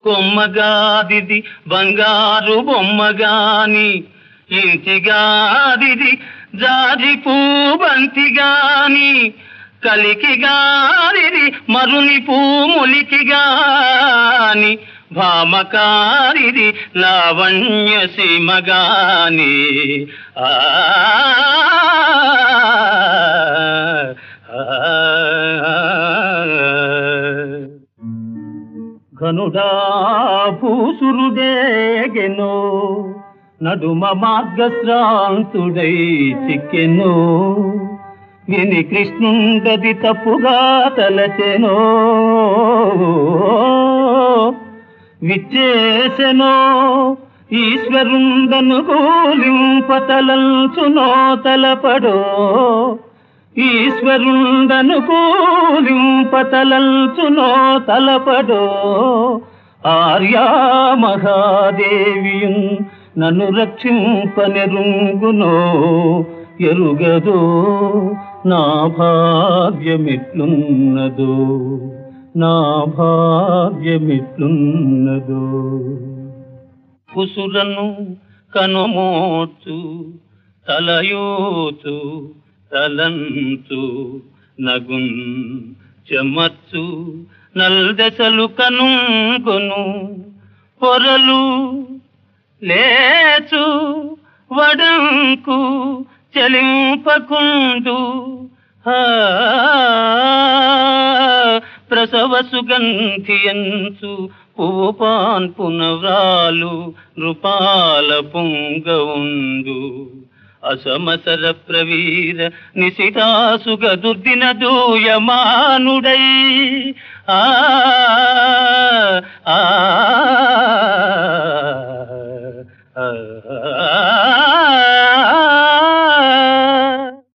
కొమ్మగాదిది బంగారు బొమ్మగాని ఇంటిగాదిది జాజి పూబంతిగాని కలికిగారిది మరుని పూములికిగాని భామకారిది లావణ్య సీమగాని ఘనుడా భూసురుడేగెనో నడుమ మార్గశ్రాంతుడై చిక్కెనో విని కృష్ణుండది తప్పుగా తలచెనో విచ్చేసెనో ఈశ్వరుండను కూలింపతలంచునో తలపడో ఈశ్వరుండను కూలింపతలంచునో తలపడో ఆర్యా మహాదేవియున్ నన్ను రక్షింపనెరుంగునో ఎరుగదో నా భాగ్యమిట్లున్నదో నా భాగ్యమిట్లున్నదో కుసురను కనుమోచు తలయోచు తలంచు నగున్ చెమచ్చు నల్దెసలు కనుగొను పొరలు లేచు వడంకు చెలింపకుండు ప్రసవ సుగంధియంచు పూపాన్ పునవ్రాలు నృపాల పొంగవుండు అసమసర ప్రవీర నిశితాసుగ దుర్దిన దూయమానుడై ఆ